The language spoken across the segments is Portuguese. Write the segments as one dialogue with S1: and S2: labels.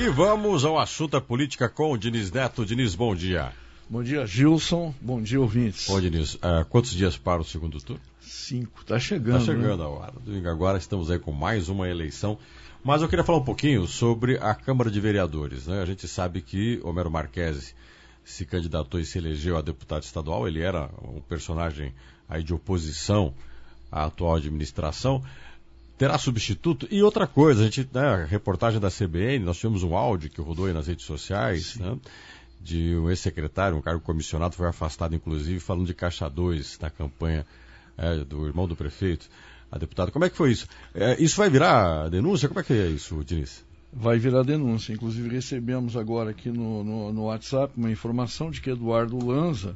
S1: E vamos ao assunto da política com o Diniz Neto. Diniz, bom dia.
S2: Bom dia, Gilson. Bom dia, ouvintes.
S1: Bom, Diniz, quantos dias para o segundo turno?
S2: 5, está chegando.
S1: Está chegando a hora. Agora estamos aí com mais uma eleição. Mas eu queria falar um pouquinho sobre a Câmara de Vereadores, né? A gente sabe que Homero Marchesi se candidatou e se elegeu a deputado estadual. Ele era um personagem aí de oposição à atual administração. Terá substituto? E outra coisa, a gente, a reportagem da CBN, nós tivemos um áudio que rodou aí nas redes sociais, né, de um ex-secretário, um cargo comissionado, foi afastado inclusive, falando de Caixa 2 na campanha do irmão do prefeito, a deputada. Como é que foi isso? Isso vai virar denúncia? Como é que é isso, Diniz?
S2: Vai virar denúncia. Inclusive recebemos agora aqui no WhatsApp uma informação de que Eduardo Lanza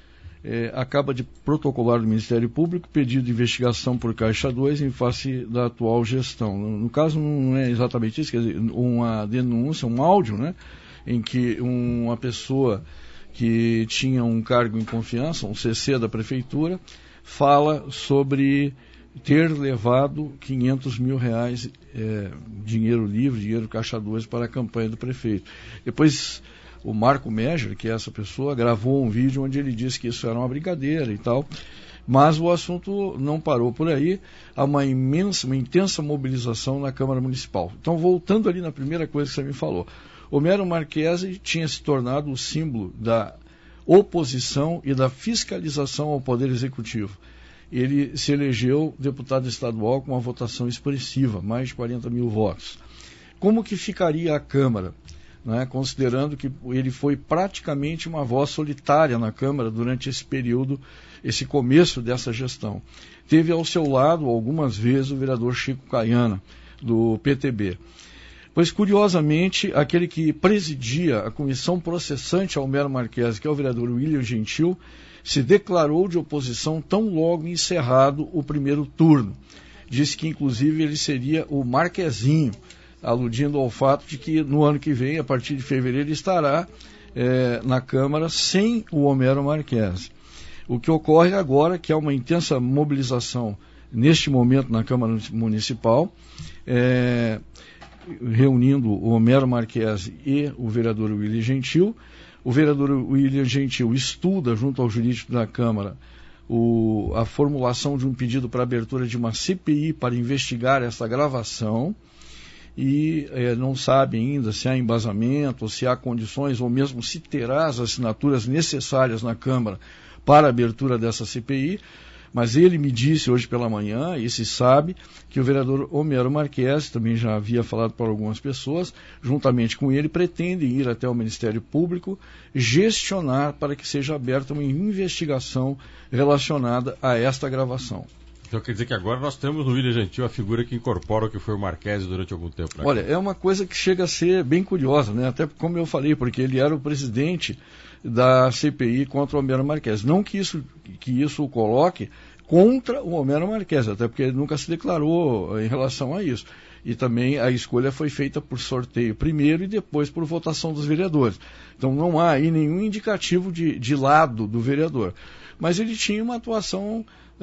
S2: acaba de protocolar do Ministério Público pedido de investigação por Caixa 2 em face da atual gestão. No caso, não é exatamente isso, quer dizer, uma denúncia, um áudio, né, em que uma pessoa que tinha um cargo em confiança, um CC da Prefeitura, fala sobre ter levado R$500 mil, dinheiro livre, dinheiro Caixa 2 para a campanha do prefeito. Depois o Marco Meger, que é essa pessoa, gravou um vídeo onde ele disse que isso era uma brincadeira e tal, mas o assunto não parou por aí. Há uma intensa mobilização na Câmara Municipal. Então, voltando ali na primeira coisa que você me falou, Homero Marchesi tinha se tornado o símbolo da oposição e da fiscalização ao Poder Executivo. Ele se elegeu deputado estadual com uma votação expressiva, mais de 40 mil votos. Como que ficaria a Câmara? Né, considerando que ele foi praticamente uma voz solitária na Câmara durante esse período, esse começo dessa gestão. Teve ao seu lado, algumas vezes, o vereador Chico Caiana, do PTB. Pois, curiosamente, aquele que presidia a comissão processante ao Homero Marchesi, que é o vereador William Gentil, se declarou de oposição tão logo encerrado o primeiro turno. Disse que, inclusive, ele seria o Marquezinho, aludindo ao fato de que no ano que vem, a partir de fevereiro, ele estará na Câmara sem o Homero Marchesi. O que ocorre agora, que há uma intensa mobilização neste momento na Câmara Municipal, reunindo o Homero Marchesi e o vereador William Gentil. O vereador William Gentil estuda, junto ao jurídico da Câmara, a formulação de um pedido para abertura de uma CPI para investigar essa gravação, e não sabe ainda se há embasamento, ou se há condições, ou mesmo se terá as assinaturas necessárias na Câmara para a abertura dessa CPI, mas ele me disse hoje pela manhã, e se sabe, que o vereador Homero Marchesi, também já havia falado para algumas pessoas, juntamente com ele, pretendem ir até o Ministério Público gestionar para que seja aberta uma investigação relacionada a esta gravação.
S1: Então quer dizer que agora nós temos no William Gentil a figura que incorpora o que foi o Marchesi durante algum tempo. Né?
S2: Olha, é uma coisa que chega a ser bem curiosa, né? Até como eu falei, porque ele era o presidente da CPI contra o Homero Marchesi. Não que isso o coloque contra o Homero Marchesi, até porque ele nunca se declarou em relação a isso. E também a escolha foi feita por sorteio primeiro e depois por votação dos vereadores. Então não há aí nenhum indicativo de lado do vereador. Mas ele tinha uma atuação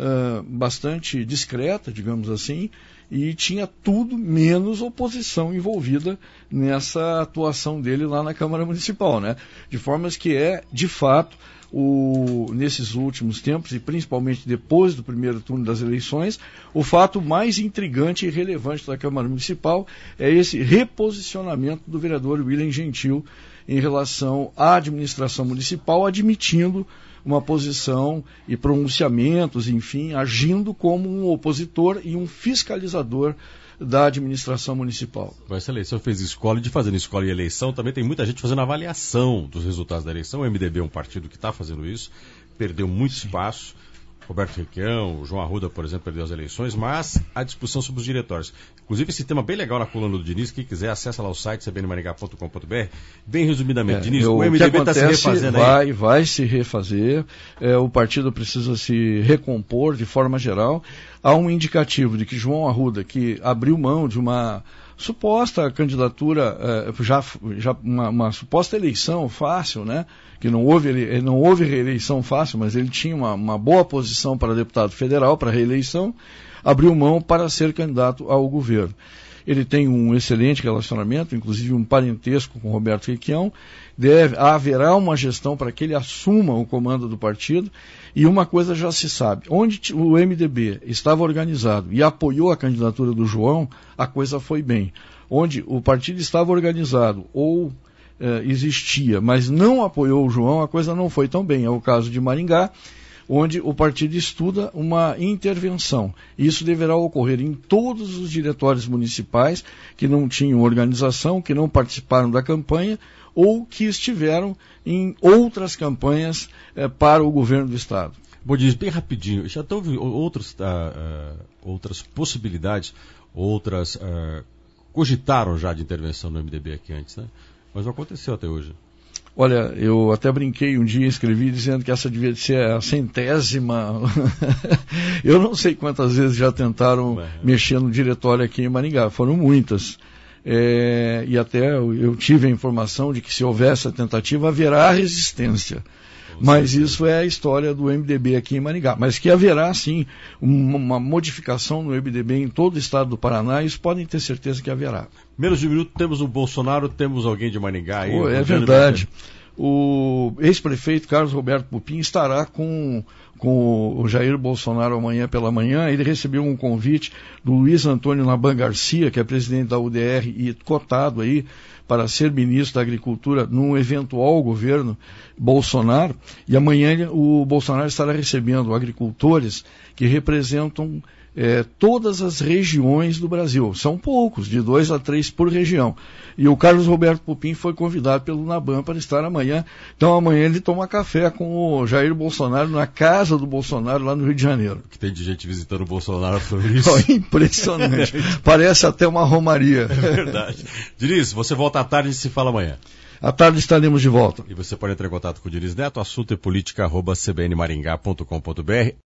S2: bastante discreta, digamos assim, e tinha tudo menos oposição envolvida nessa atuação dele lá na Câmara Municipal, né? De formas que de fato, nesses últimos tempos, e principalmente depois do primeiro turno das eleições, o fato mais intrigante e relevante da Câmara Municipal é esse reposicionamento do vereador William Gentil em relação à administração municipal, admitindo uma posição e pronunciamentos, enfim, agindo como um opositor e um fiscalizador da administração municipal.
S1: Essa eleição fez escola, e de fazendo escola e eleição também tem muita gente fazendo avaliação dos resultados da eleição. O MDB é um partido que está fazendo isso, perdeu muito espaço. Roberto Requião, o João Arruda, por exemplo, perdeu as eleições, mas a discussão sobre os diretórios. Inclusive, esse tema bem legal na coluna do Diniz, quem quiser, acessa lá o site cbnmaringá.com.br. Bem resumidamente, Diniz, o MDB está se refazendo aí.
S2: Vai se refazer, o partido precisa se recompor de forma geral. Há um indicativo de que João Arruda, que abriu mão de uma suposta candidatura, uma suposta eleição fácil, né? Que não houve reeleição fácil, mas ele tinha uma boa posição para deputado federal, para reeleição, abriu mão para ser candidato ao governo. ele tem um excelente relacionamento, inclusive um parentesco com Roberto Requião. Haverá uma gestão para que ele assuma o comando do partido, e uma coisa já se sabe: onde o MDB estava organizado e apoiou a candidatura do João, a coisa foi bem. Onde o partido estava organizado ou existia, mas não apoiou o João, a coisa não foi tão bem. É o caso de Maringá, onde o partido estuda uma intervenção. Isso deverá ocorrer em todos os diretórios municipais que não tinham organização, que não participaram da campanha ou que estiveram em outras campanhas para o governo do Estado.
S1: Bom, diz bem rapidinho, já estão outras possibilidades, cogitaram já de intervenção no MDB aqui antes, né? Mas não aconteceu até hoje.
S2: Olha, eu até brinquei um dia, escrevi dizendo que essa devia ser a 100ª. Eu não sei quantas vezes já tentaram mexer no diretório aqui em Maringá, foram muitas. E até eu tive a informação de que se houvesse a tentativa, haverá resistência. Mas isso é a história do MDB aqui em Maringá. Mas que haverá, sim, uma modificação no MDB em todo o estado do Paraná, isso podem ter certeza que haverá.
S1: Menos de um minuto, temos o Bolsonaro, temos alguém de Maringá aí.
S2: É verdade. O ex-prefeito Carlos Roberto Pupim estará com o Jair Bolsonaro amanhã pela manhã. Ele recebeu um convite do Luiz Antônio Naban Garcia, que é presidente da UDR e cotado aí para ser ministro da Agricultura num eventual governo Bolsonaro. E amanhã o Bolsonaro estará recebendo agricultores que representam todas as regiões do Brasil. São poucos, de 2 a 3 por região. E o Carlos Roberto Pupim foi convidado pelo Naban para estar amanhã. Então amanhã ele toma café com o Jair Bolsonaro na casa do Bolsonaro lá no Rio de Janeiro.
S1: Que tem de gente visitando o Bolsonaro sobre isso.
S2: Impressionante. Parece até uma romaria.
S1: É verdade. Diniz, você volta à tarde e se fala amanhã.
S2: À tarde estaremos de volta.
S1: E você pode entrar em contato com o Diniz Neto, assunto é política@cbnmaringá.com.br.